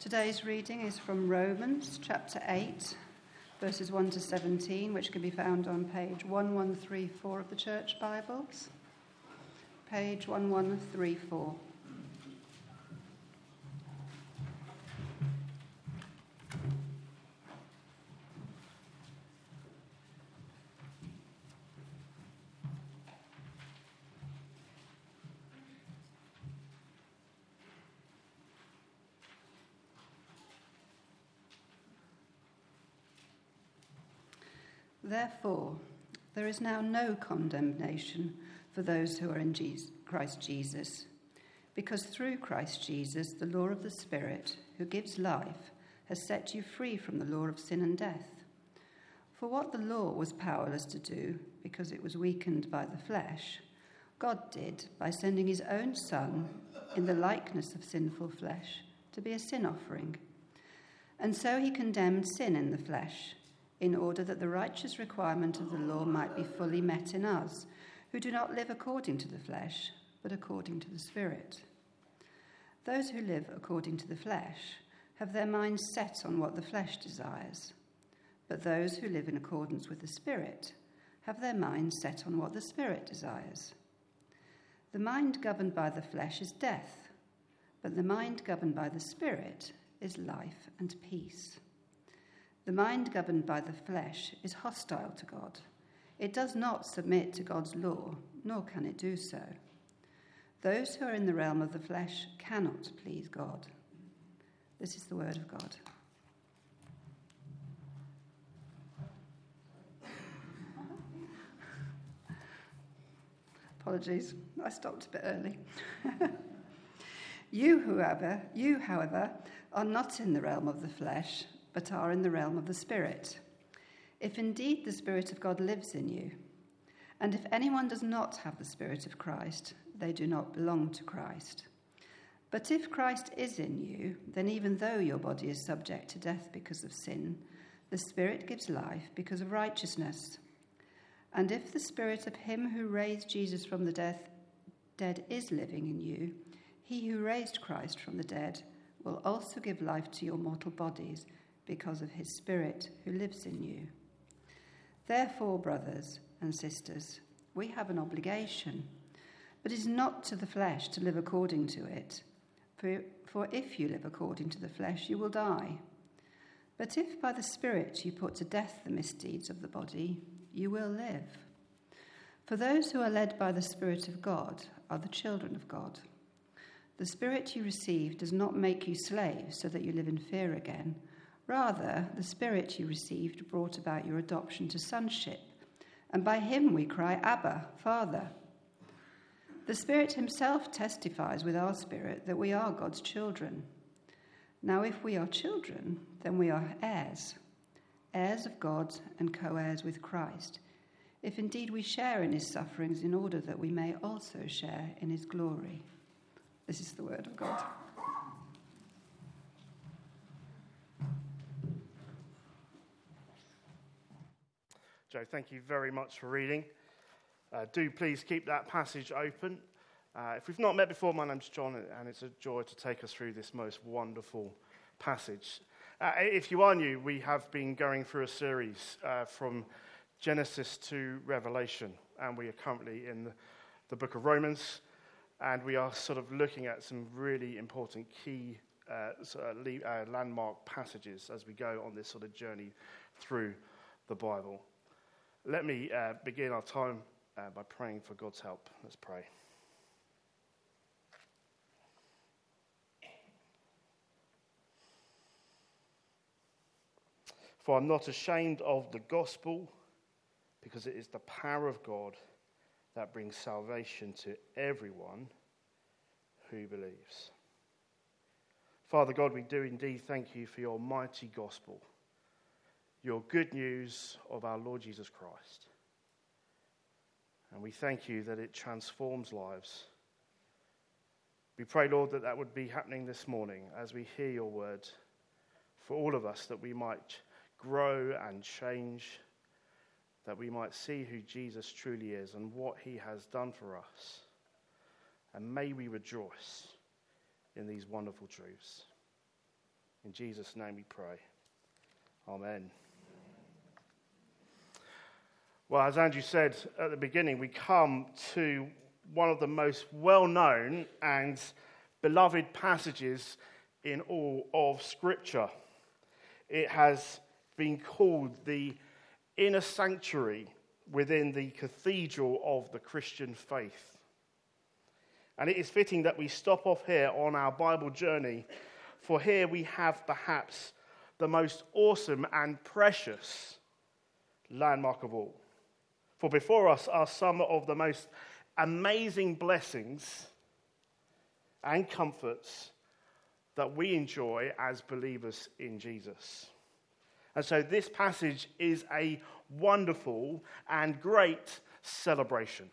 Today's reading is from Romans chapter 8, verses 1 to 17, which can be found on page 1134 of the Church Bibles. Page 1134. Therefore, there is now no condemnation for those who are in Christ Jesus, because through Christ Jesus, the law of the Spirit, who gives life, has set you free from the law of sin and death. For what the law was powerless to do, because it was weakened by the flesh, God did by sending his own Son in the likeness of sinful flesh to be a sin offering. And so he condemned sin in the flesh, in order that the righteous requirement of the law might be fully met in us, who do not live according to the flesh, but according to the Spirit. Those who live according to the flesh have their minds set on what the flesh desires, but those who live in accordance with the Spirit have their minds set on what the Spirit desires. The mind governed by the flesh is death, but the mind governed by the Spirit is life and peace. The mind governed by the flesh is hostile to God. It does not submit to God's law, nor can it do so. Those who are in the realm of the flesh cannot please God. This is the word of God. Apologies, I stopped a bit early. You, however, are not in the realm of the flesh, but are in the realm of the Spirit, if indeed the Spirit of God lives in you. And if anyone does not have the Spirit of Christ, they do not belong to Christ. But if Christ is in you, then even though your body is subject to death because of sin, the Spirit gives life because of righteousness. And if the Spirit of him who raised Jesus from the dead is living in you, he who raised Christ from the dead will also give life to your mortal bodies because of his Spirit who lives in you. Therefore, brothers and sisters, we have an obligation, but it is not to the flesh to live according to it. For if you live according to the flesh, you will die. But if by the Spirit you put to death the misdeeds of the body, you will live. For those who are led by the Spirit of God are the children of God. The Spirit you receive does not make you slaves so that you live in fear again. Rather, the Spirit you received brought about your adoption to sonship, and by him we cry, Abba, Father. The Spirit himself testifies with our spirit that we are God's children. Now, if we are children, then we are heirs, heirs of God and co-heirs with Christ, if indeed we share in his sufferings in order that we may also share in his glory. This is the word of God. Joe, thank you very much for reading. Do please keep that passage open. If we've not met before, my name's John, and it's a joy to take us through this most wonderful passage. If you are new, we have been going through a series from Genesis to Revelation, and we are currently in the book of Romans, and we are sort of looking at some really important key landmark passages as we go on this sort of journey through the Bible. Let me begin our time by praying for God's help. Let's pray. For I'm not ashamed of the gospel, because it is the power of God that brings salvation to everyone who believes. Father God, we do indeed thank you for your mighty gospel, your good news of our Lord Jesus Christ. And we thank you that it transforms lives. We pray, Lord, that would be happening this morning as we hear your word for all of us, that we might grow and change, that we might see who Jesus truly is and what he has done for us. And may we rejoice in these wonderful truths. In Jesus' name we pray. Amen. Well, as Andrew said at the beginning, we come to one of the most well-known and beloved passages in all of Scripture. It has been called the inner sanctuary within the cathedral of the Christian faith. And it is fitting that we stop off here on our Bible journey, for here we have perhaps the most awesome and precious landmark of all. For before us are some of the most amazing blessings and comforts that we enjoy as believers in Jesus. And so this passage is a wonderful and great celebration.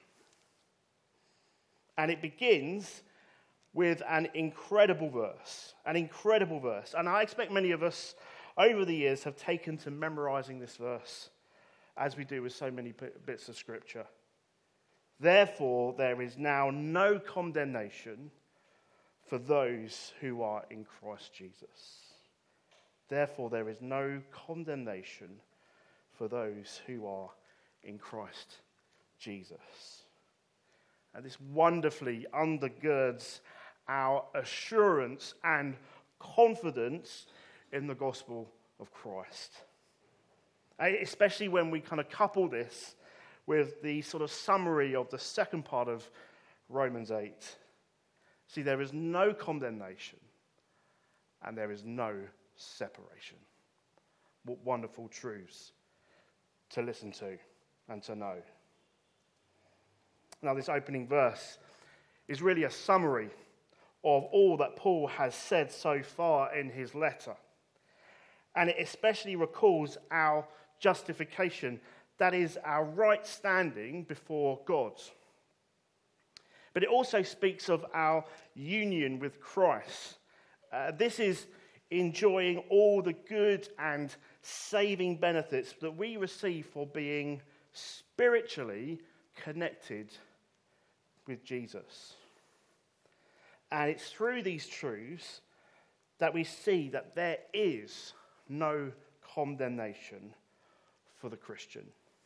And it begins with an incredible verse. And I expect many of us over the years have taken to memorizing this verse, as we do with so many bits of Scripture. Therefore, there is now no condemnation for those who are in Christ Jesus. Therefore, there is no condemnation for those who are in Christ Jesus. And this wonderfully undergirds our assurance and confidence in the gospel of Christ. Especially when we kind of couple this with the sort of summary of the second part of Romans 8. See, there is no condemnation and there is no separation. What wonderful truths to listen to and to know. Now, this opening verse is really a summary of all that Paul has said so far in his letter. And it especially recalls our justification, that is, our right standing before God. But it also speaks of our union with Christ. This is enjoying all the good and saving benefits that we receive for being spiritually connected with Jesus. And it's through these truths that we see that there is no condemnation for the Christian.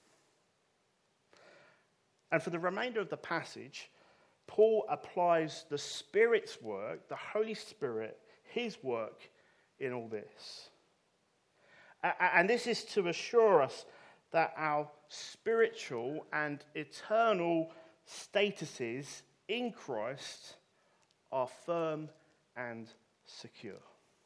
And for the remainder of the passage, Paul applies the Spirit's work, the Holy Spirit, his work in all this. And this is to assure us that our spiritual and eternal statuses in Christ are firm and secure.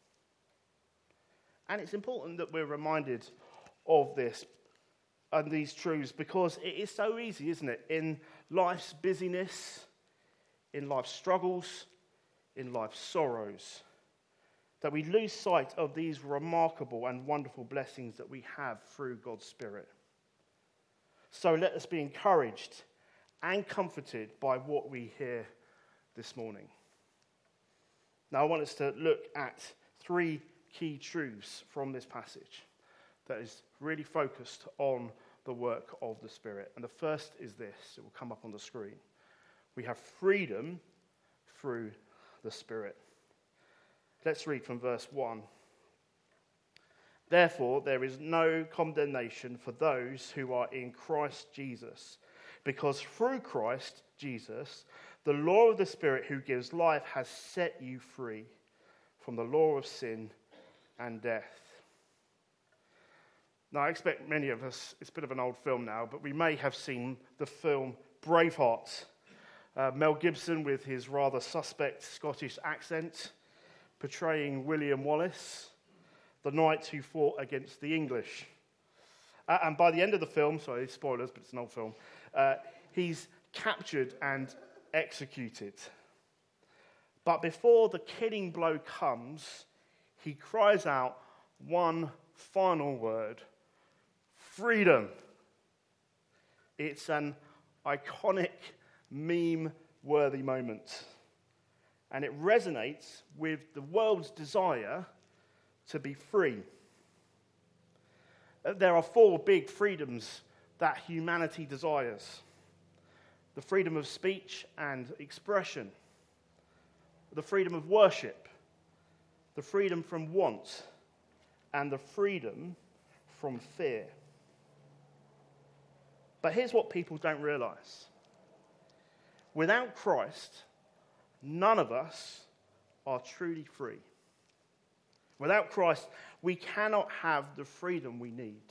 And it's important that we're reminded of this and these truths, because it is so easy, isn't it, in life's busyness, in life's struggles, in life's sorrows, that we lose sight of these remarkable and wonderful blessings that we have through God's Spirit. So let us be encouraged and comforted by what we hear this morning. Now I want us to look at 3 key truths from this passage that is really focused on the work of the Spirit. And the first is this. It will come up on the screen. We have freedom through the Spirit. Let's read from verse 1. Therefore, there is no condemnation for those who are in Christ Jesus, because through Christ Jesus, the law of the Spirit who gives life has set you free from the law of sin and death. Now, I expect many of us, it's a bit of an old film now, but we may have seen the film Braveheart. Mel Gibson, with his rather suspect Scottish accent, portraying William Wallace, the knight who fought against the English. And by the end of the film, sorry, spoilers, but it's an old film, he's captured and executed. But before the killing blow comes, he cries out one final word: freedom. It's an iconic, meme-worthy moment. And it resonates with the world's desire to be free. There are 4 big freedoms that humanity desires: the freedom of speech and expression, the freedom of worship, the freedom from want, and the freedom from fear. But here's what people don't realize. Without Christ, none of us are truly free. Without Christ, we cannot have the freedom we need.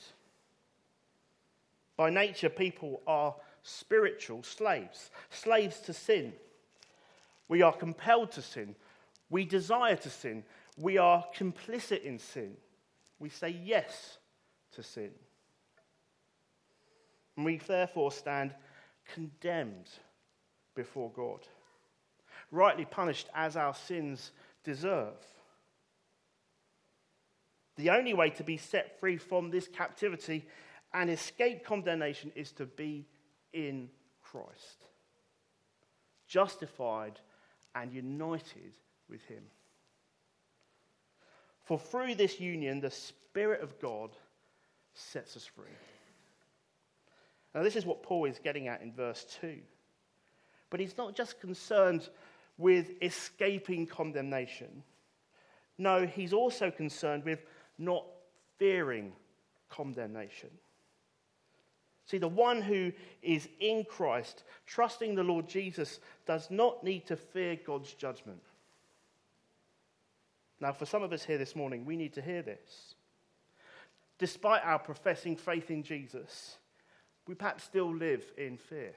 By nature, people are spiritual slaves, slaves to sin. We are compelled to sin. We desire to sin. We are complicit in sin. We say yes to sin. And we therefore stand condemned before God, rightly punished as our sins deserve. The only way to be set free from this captivity and escape condemnation is to be in Christ, justified and united with him. For through this union, the Spirit of God sets us free. Now, this is what Paul is getting at in verse 2. But he's not just concerned with escaping condemnation. No, he's also concerned with not fearing condemnation. See, the one who is in Christ, trusting the Lord Jesus, does not need to fear God's judgment. Now, for some of us here this morning, we need to hear this. Despite our professing faith in Jesus, we perhaps still live in fear.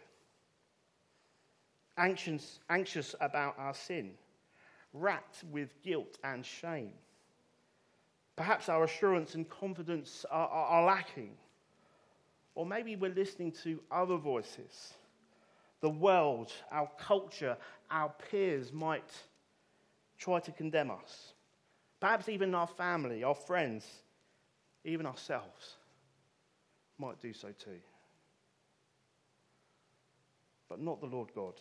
Anxious about our sin, racked with guilt and shame. Perhaps our assurance and confidence are lacking. Or maybe we're listening to other voices. The world, our culture, our peers might try to condemn us. Perhaps even our family, our friends, even ourselves might do so too. But not the Lord God.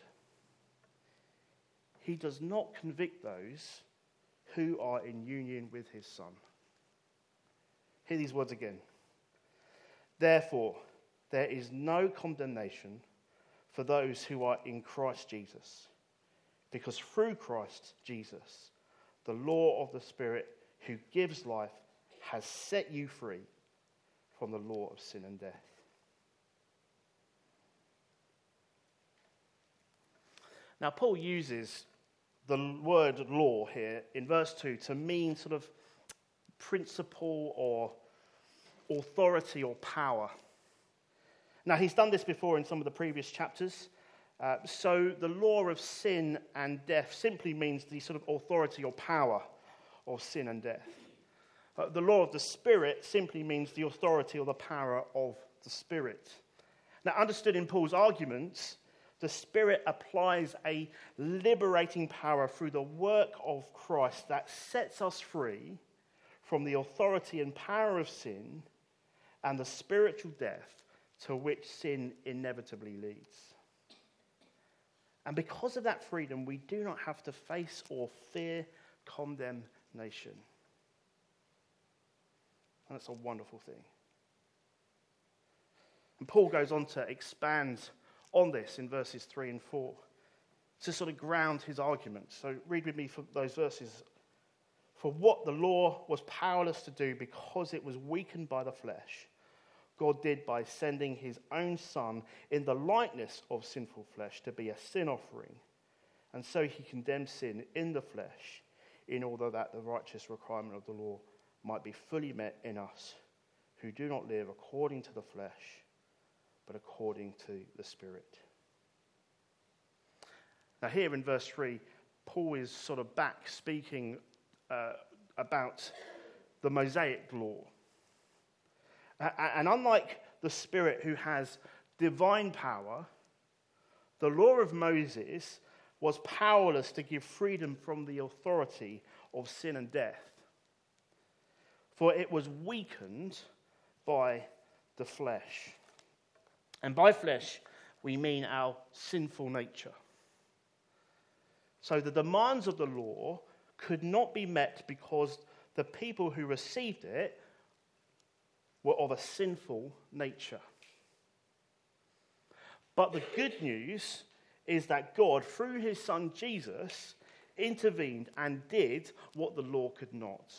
He does not convict those who are in union with his Son. Hear these words again. Therefore, there is no condemnation for those who are in Christ Jesus, because through Christ Jesus, the law of the Spirit who gives life has set you free from the law of sin and death. Now, Paul uses the word law here in verse 2 to mean sort of principle or authority or power. Now, he's done this before in some of the previous chapters. So the law of sin and death simply means the sort of authority or power of sin and death. The law of the Spirit simply means the authority or the power of the Spirit. Now, understood in Paul's arguments, the Spirit applies a liberating power through the work of Christ that sets us free from the authority and power of sin and the spiritual death to which sin inevitably leads. And because of that freedom, we do not have to face or fear condemnation. And that's a wonderful thing. And Paul goes on to expand on this in verses 3 and 4 to sort of ground his argument. So read with me for those verses. For what the law was powerless to do because it was weakened by the flesh, God did by sending his own Son in the likeness of sinful flesh to be a sin offering. And so he condemned sin in the flesh in order that the righteous requirement of the law might be fully met in us who do not live according to the flesh, but according to the Spirit. Now here in verse 3, Paul is sort of back speaking about the Mosaic law. And unlike the Spirit who has divine power, the law of Moses was powerless to give freedom from the authority of sin and death. For it was weakened by the flesh. And by flesh, we mean our sinful nature. So the demands of the law could not be met because the people who received it were of a sinful nature. But the good news is that God, through his Son Jesus, intervened and did what the law could not.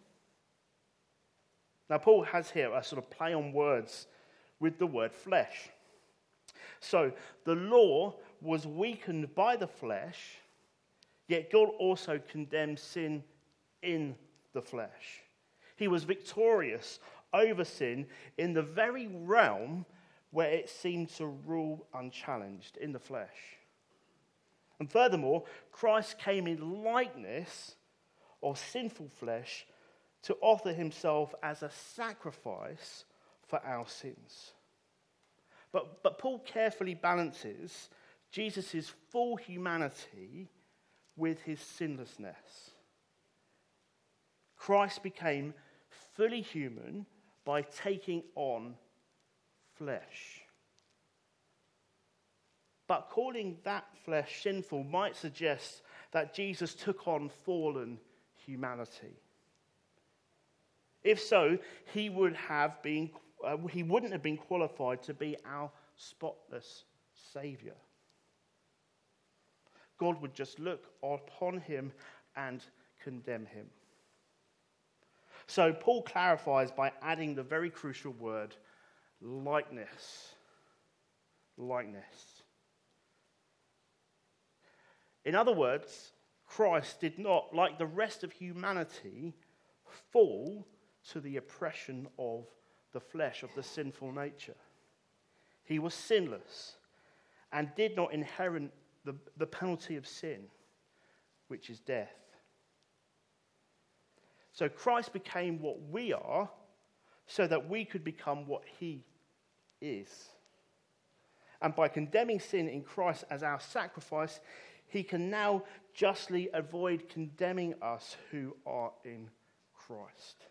Now, Paul has here a sort of play on words with the word flesh. So, the law was weakened by the flesh, yet God also condemned sin in the flesh. He was victorious over sin in the very realm where it seemed to rule unchallenged, in the flesh. And furthermore, Christ came in likeness of sinful flesh to offer himself as a sacrifice for our sins. But Paul carefully balances Jesus' full humanity with his sinlessness. Christ became fully human by taking on flesh. But calling that flesh sinful might suggest that Jesus took on fallen humanity. If so, he wouldn't have been qualified to be our spotless Saviour. God would just look upon him and condemn him. So Paul clarifies by adding the very crucial word, likeness. Likeness. In other words, Christ did not, like the rest of humanity, fall to the oppression of the flesh, of the sinful nature. He was sinless and did not inherit the penalty of sin, which is death. So Christ became what we are so that we could become what he is. And by condemning sin in Christ as our sacrifice, he can now justly avoid condemning us who are in Christ.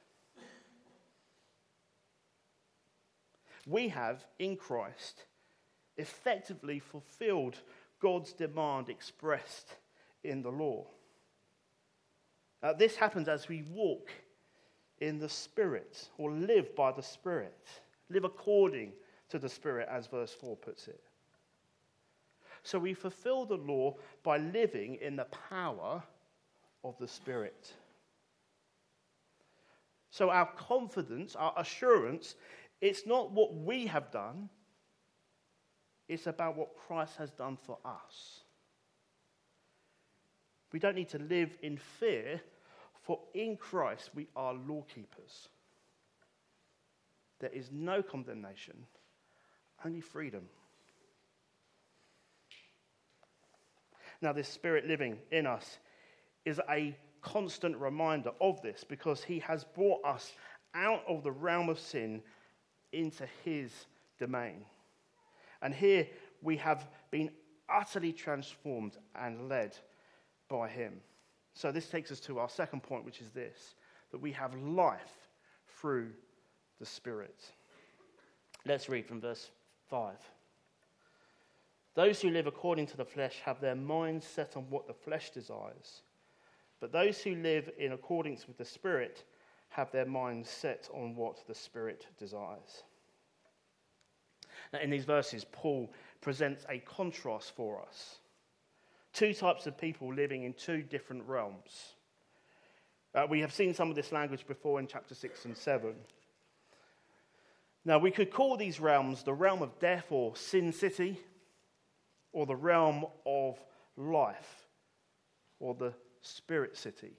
We have, in Christ, effectively fulfilled God's demand expressed in the law. This happens as we walk in the Spirit, or live by the Spirit. Live according to the Spirit, as verse 4 puts it. So we fulfill the law by living in the power of the Spirit. So our confidence, our assurance, it's not what we have done, it's about what Christ has done for us. We don't need to live in fear, for in Christ we are law keepers. There is no condemnation, only freedom. Now, this Spirit living in us is a constant reminder of this, because he has brought us out of the realm of sin into his domain. And here we have been utterly transformed and led by him. So this takes us to our second point, which is this, that we have life through the Spirit. Let's read from verse 5. Those who live according to the flesh have their minds set on what the flesh desires. But those who live in accordance with the Spirit have their minds set on what the Spirit desires. Now, in these verses, Paul presents a contrast for us. Two types of people living in two different realms. We have seen some of this language before in chapter 6 and 7. Now, we could call these realms the realm of death or sin city, or the realm of life, or the spirit city.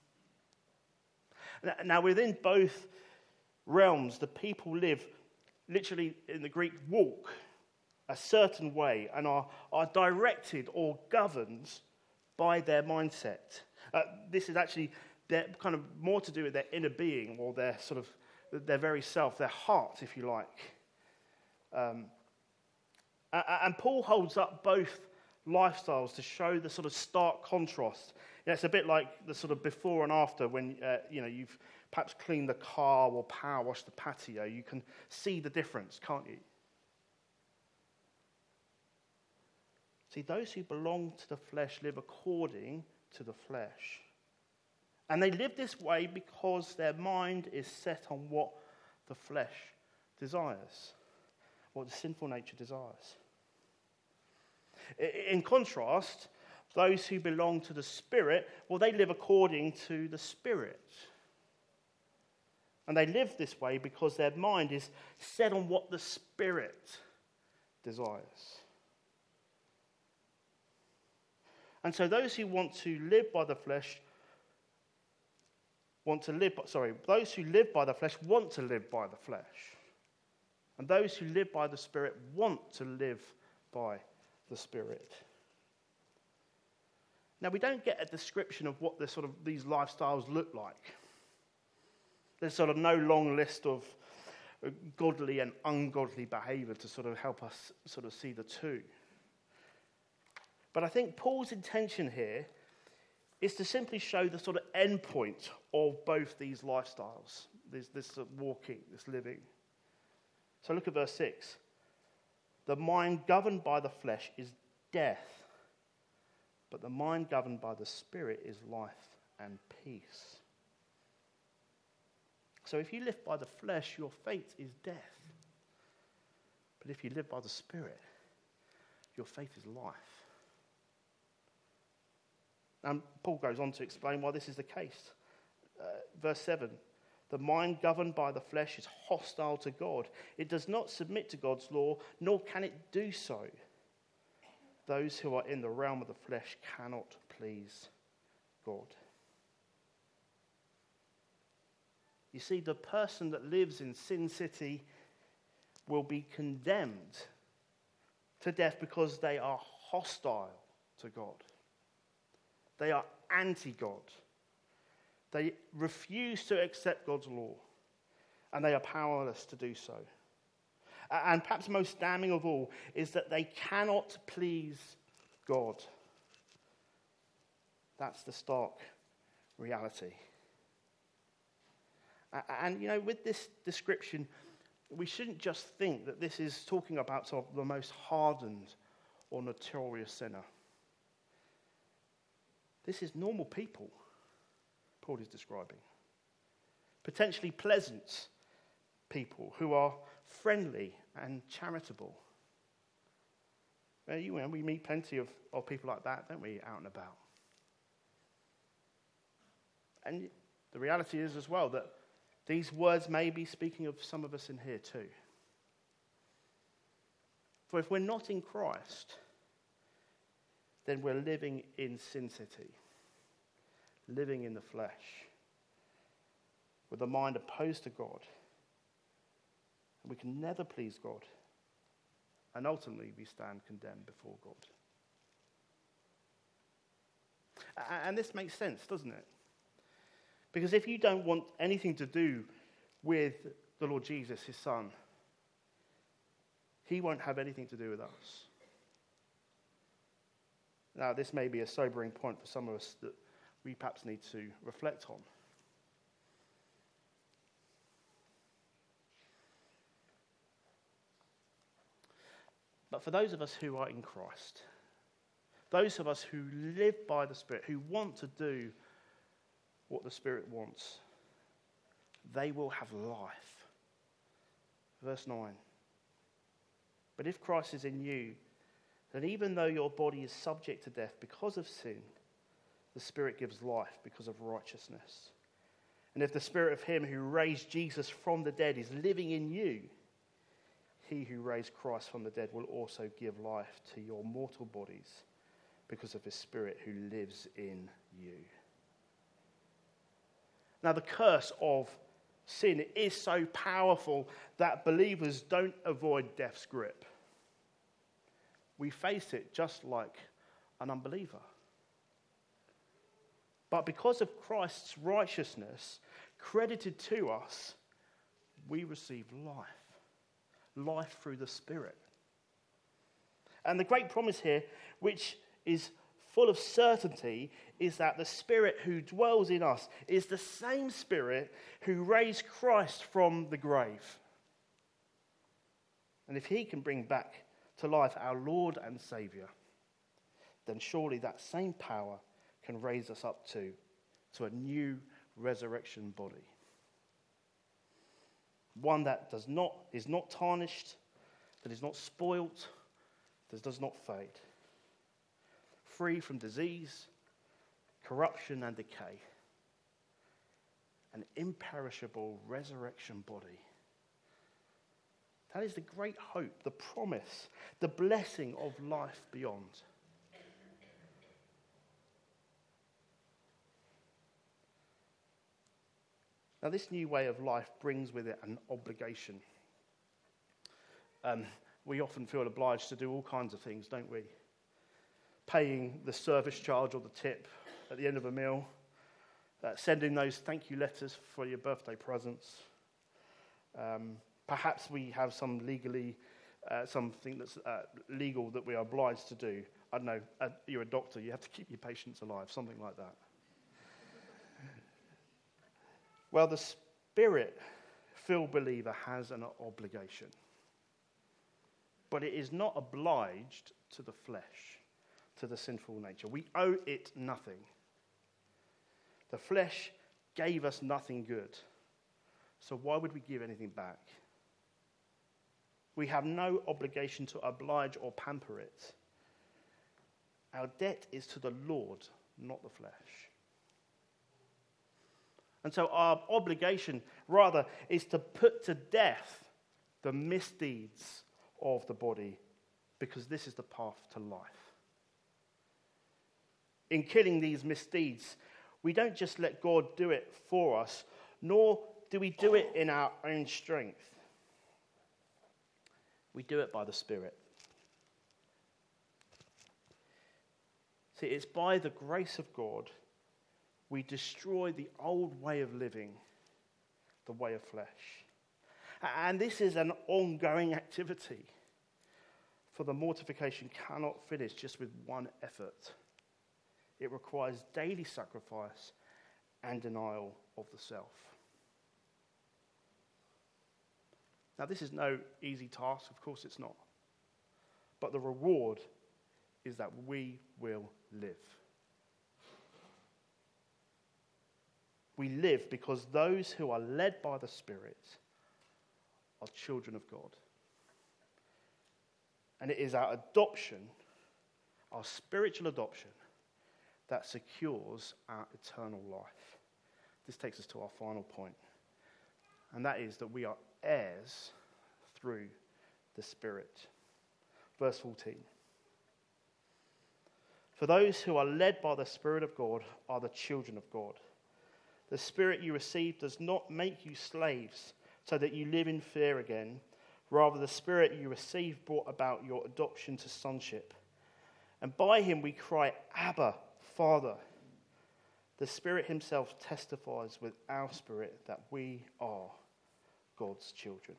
Now, within both realms, the people live, literally in the Greek, walk a certain way and are directed or governed by their mindset. This is actually kind of more to do with their inner being, or their sort of their very self, their heart, if you like. And Paul holds up both lifestyles to show the sort of stark contrast. It's a bit like the sort of before and after when you've perhaps cleaned the car or power washed the patio. You can see the difference, can't you? See, those who belong to the flesh live according to the flesh. And they live this way because their mind is set on what the flesh desires, what the sinful nature desires. In contrast, Those who belong to the Spirit, well, they live according to the Spirit. And they live this way because their mind is set on what the Spirit desires. And so those who want to live by the flesh those who live by the flesh want to live by the flesh. And those who live by the Spirit want to live by the Spirit. Now, we don't get a description of what these lifestyles look like. There's sort of no long list of godly and ungodly behavior to sort of help us sort of see the two. But I think Paul's intention here is to simply show the sort of end point of both these lifestyles, this walking, this living. So look at verse 6. The mind governed by the flesh is death, but the mind governed by the Spirit is life and peace. So if you live by the flesh, your fate is death. But if you live by the Spirit, your fate is life. And Paul goes on to explain why this is the case. Verse 7, the mind governed by the flesh is hostile to God. It does not submit to God's law, nor can it do so. Those who are in the realm of the flesh cannot please God. You see, the person that lives in Sin City will be condemned to death because they are hostile to God. They are anti-God. They refuse to accept God's law, and they are powerless to do so. And perhaps most damning of all is that they cannot please God. That's the stark reality. And, you know, with this description, we shouldn't just think that this is talking about sort of the most hardened or notorious sinner. This is normal people Paul is describing. Potentially pleasant people who are friendly and charitable. We meet plenty of people like that, don't we, out and about. And the reality is as well that these words may be speaking of some of us in here too. For if we're not in Christ, then we're living in Sin City, living in the flesh, with a mind opposed to God. And we can never please God, and ultimately we stand condemned before God. And this makes sense, doesn't it? Because if you don't want anything to do with the Lord Jesus, his Son, he won't have anything to do with us. Now, this may be a sobering point for some of us that we perhaps need to reflect on. But for those of us who are in Christ, those of us who live by the Spirit, who want to do what the Spirit wants, they will have life. Verse 9. But if Christ is in you, then even though your body is subject to death because of sin, the Spirit gives life because of righteousness. And if the Spirit of him who raised Jesus from the dead is living in you, he who raised Christ from the dead will also give life to your mortal bodies because of his Spirit who lives in you. Now, the curse of sin is so powerful that believers don't avoid death's grip. We face it just like an unbeliever. But because of Christ's righteousness credited to us, we receive life. Life through the Spirit. And the great promise here, which is full of certainty, is that the Spirit who dwells in us is the same Spirit who raised Christ from the grave. And if he can bring back to life our Lord and Saviour, then surely that same power can raise us up to a new resurrection body. One that is not tarnished, that is not spoilt, that does not fade. free from disease, corruption and decay, an imperishable resurrection body. That is the great hope, the promise, the blessing of life beyond. Now, this new way of life brings with it an obligation. We often feel obliged to do all kinds of things, don't we? Paying the service charge or the tip at the end of a meal, sending those thank you letters for your birthday presents. Perhaps we have something that's legal that we are obliged to do. I don't know, you're a doctor, you have to keep your patients alive, something like that. Well, the Spirit-filled believer has an obligation, but it is not obliged to the flesh, to the sinful nature. We owe it nothing. The flesh gave us nothing good, so why would we give anything back? We have no obligation to oblige or pamper it. Our debt is to the Lord, not the flesh. And so our obligation, rather, is to put to death the misdeeds of the body, because this is the path to life. In killing these misdeeds, we don't just let God do it for us, nor do we do it in our own strength. We do it by the Spirit. See, it's by the grace of God we destroy the old way of living, the way of flesh. And this is an ongoing activity, for the mortification cannot finish just with one effort. It requires daily sacrifice and denial of the self. Now, this is no easy task, of course it's not. But the reward is that we will live. We live because those who are led by the Spirit are children of God. And it is our adoption, our spiritual adoption, that secures our eternal life. This takes us to our final point, and that is that we are heirs through the Spirit. Verse 14. For those who are led by the Spirit of God are the children of God. The Spirit you received does not make you slaves so that you live in fear again. Rather, the Spirit you received brought about your adoption to sonship. And by him we cry, Abba, Father. The Spirit himself testifies with our spirit that we are God's children.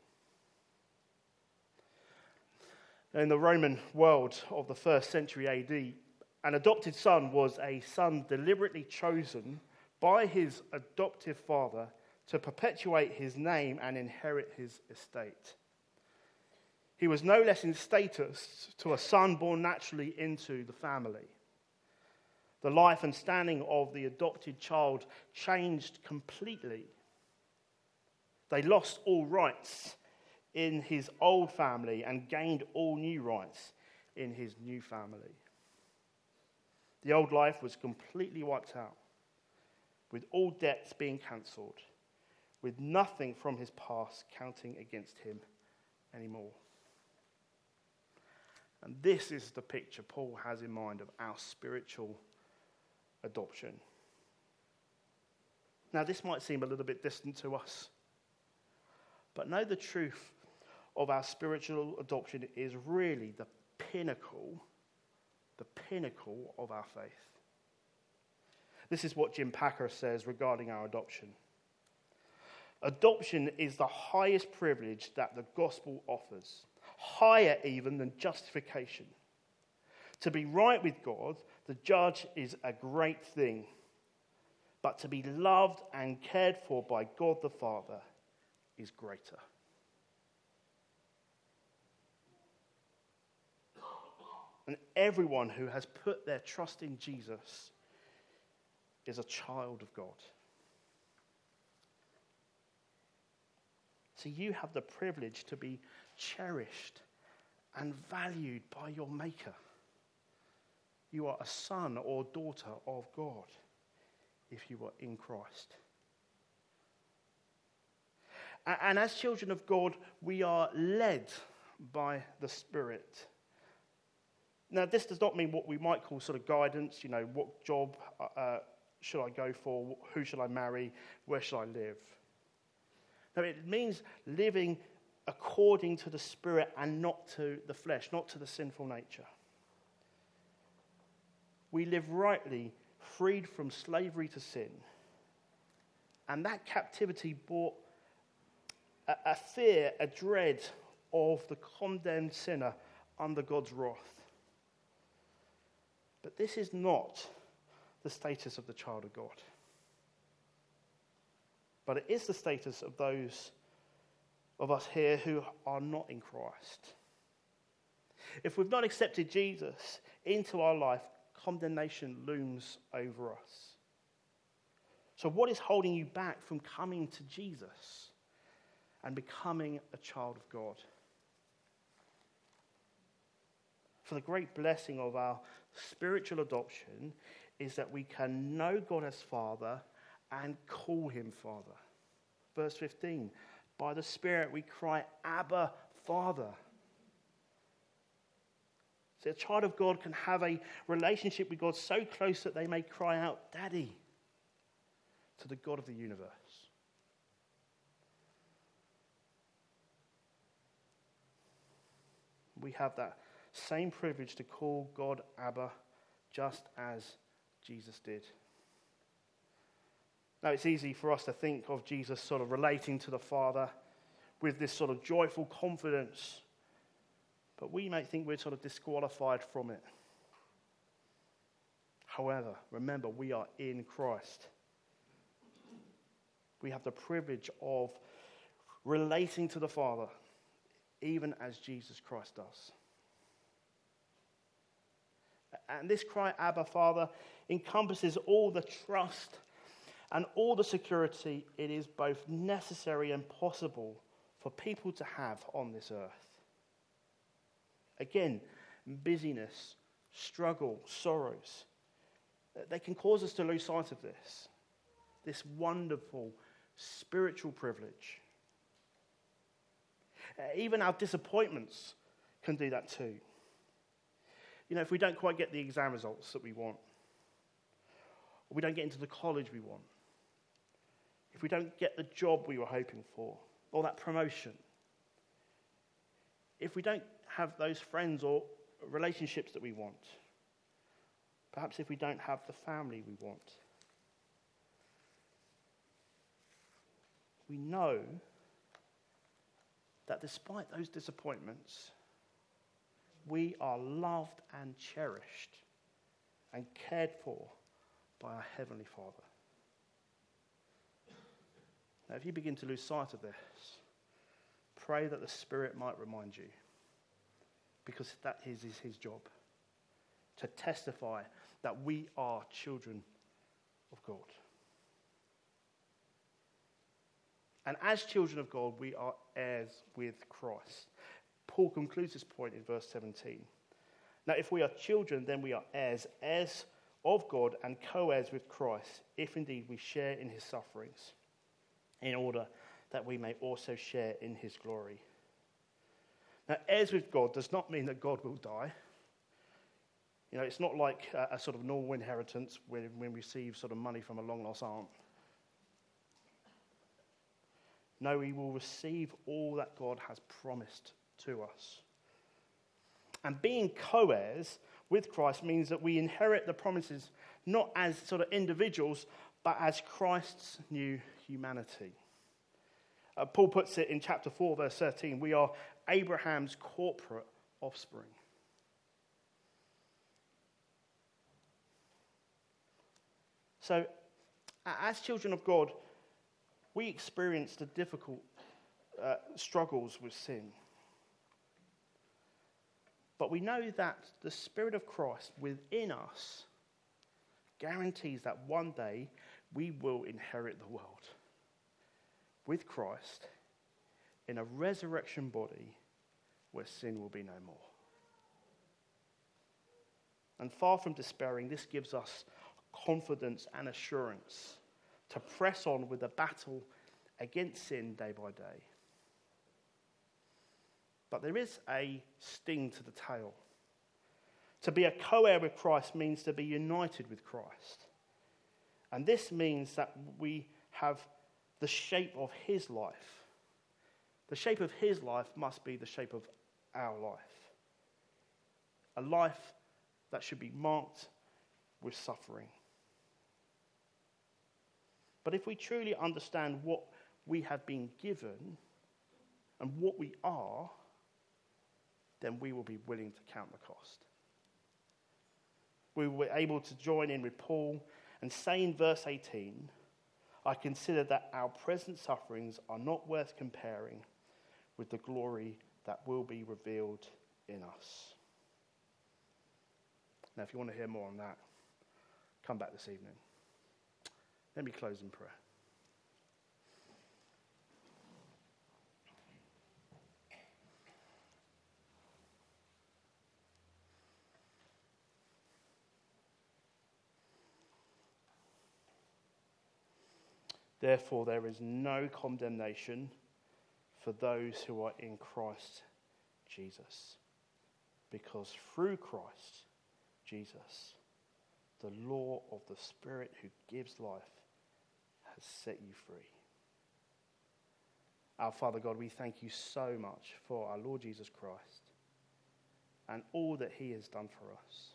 In the Roman world of the 1st century AD, an adopted son was a son deliberately chosen by his adoptive father to perpetuate his name and inherit his estate. He was no less in status to a son born naturally into the family. The life and standing of the adopted child changed completely. They lost all rights in his old family and gained all new rights in his new family. The old life was completely wiped out, with all debts being cancelled, with nothing from his past counting against him anymore. And this is the picture Paul has in mind of our spiritual adoption. Now, this might seem a little bit distant to us, but know the truth of our spiritual adoption is really the pinnacle of our faith. This is what Jim Packer says regarding our adoption. Adoption is the highest privilege that the gospel offers, higher even than justification. To be right with God, the judge, is a great thing, but to be loved and cared for by God the Father is greater. And everyone who has put their trust in Jesus is a child of God. So you have the privilege to be cherished and valued by your Maker. You are a son or daughter of God if you are in Christ. And as children of God, we are led by the Spirit. Now, this does not mean what we might call sort of guidance, what job should I go for, who should I marry, where should I live? No, it means living according to the Spirit and not to the flesh, not to the sinful nature. We live rightly, freed from slavery to sin. And that captivity brought a fear, a dread of the condemned sinner under God's wrath. But this is not the status of the child of God. But it is the status of those of us here who are not in Christ. If we've not accepted Jesus into our life, condemnation looms over us. So what is holding you back from coming to Jesus and becoming a child of God? For the great blessing of our spiritual adoption is that we can know God as Father and call him Father. Verse 15, by the Spirit we cry, Abba, Father. So a child of God can have a relationship with God so close that they may cry out, Daddy, to the God of the universe. We have that same privilege to call God Abba, just as Jesus did. Now, it's easy for us to think of Jesus sort of relating to the Father with this sort of joyful confidence, but we may think we're sort of disqualified from it. However, remember, we are in Christ. We have the privilege of relating to the Father, even as Jesus Christ does. And this cry, Abba, Father, encompasses all the trust and all the security it is both necessary and possible for people to have on this earth. Again, busyness, struggle, sorrows, they can cause us to lose sight of this wonderful spiritual privilege. Even our disappointments can do that too. If we don't quite get the exam results that we want, or we don't get into the college we want, if we don't get the job we were hoping for, or that promotion, if we don't have those friends or relationships that we want, perhaps if we don't have the family we want, we know that despite those disappointments, we are loved and cherished and cared for by our Heavenly Father. Now, if you begin to lose sight of this, pray that the Spirit might remind you, because that is his job, to testify that we are children of God. And as children of God, we are heirs with Christ. Paul concludes this point in verse 17. Now, if we are children, then we are heirs, heirs of God and co-heirs with Christ, if indeed we share in his sufferings, in order that we may also share in his glory. Now, heirs with God does not mean that God will die. It's not like a sort of normal inheritance when we receive sort of money from a long-lost aunt. No, we will receive all that God has promised to us. And being co-heirs with Christ means that we inherit the promises not as sort of individuals, but as Christ's new humanity. Paul puts it in chapter 4, verse 13, we are Abraham's corporate offspring. So, as children of God, we experience the difficult struggles with sin. But we know that the Spirit of Christ within us guarantees that one day we will inherit the world with Christ in a resurrection body where sin will be no more. And far from despairing, this gives us confidence and assurance to press on with the battle against sin day by day. But there is a sting to the tail. To be a co-heir with Christ means to be united with Christ. And this means that we have the shape of his life. The shape of his life must be the shape of our life. A life that should be marked with suffering. But if we truly understand what we have been given and what we are, then we will be willing to count the cost. We were able to join in with Paul and say in verse 18, I consider that our present sufferings are not worth comparing with the glory that will be revealed in us. Now, if you want to hear more on that, come back this evening. Let me close in prayer. Therefore, there is no condemnation for those who are in Christ Jesus. Because through Christ Jesus, the law of the Spirit who gives life has set you free. Our Father God, we thank you so much for our Lord Jesus Christ and all that he has done for us.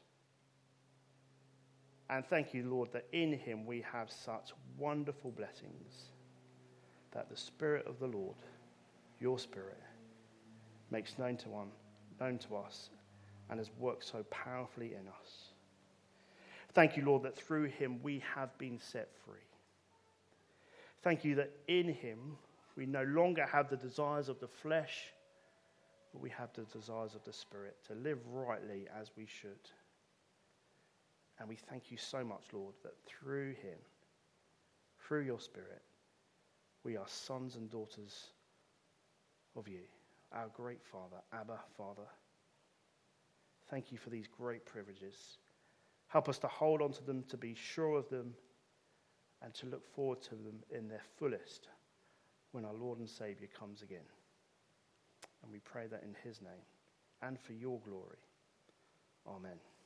And thank you, Lord, that in him we have such wonderful blessings that the Spirit of the Lord, your Spirit, makes known to us and has worked so powerfully in us. Thank you, Lord, that through him we have been set free. Thank you that in him we no longer have the desires of the flesh, but we have the desires of the Spirit to live rightly as we should. And we thank you so much, Lord, that through him, through your Spirit, we are sons and daughters of you, our great Father, Abba, Father. Thank you for these great privileges. Help us to hold on to them, to be sure of them, and to look forward to them in their fullest when our Lord and Saviour comes again. And we pray that in his name and for your glory. Amen.